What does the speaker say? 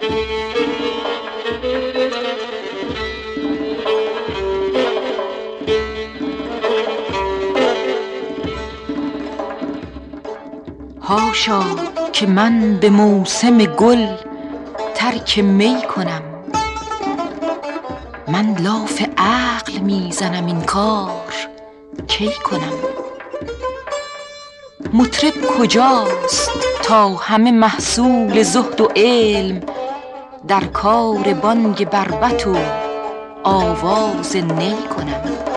حاشا که من به موسم گل ترک می کنم، من لاف عقل میزنم این کار کی کنم. مطرب کجاست تا همه محصول زهد و علم در کار بانگ بربط و آواز نی کنم.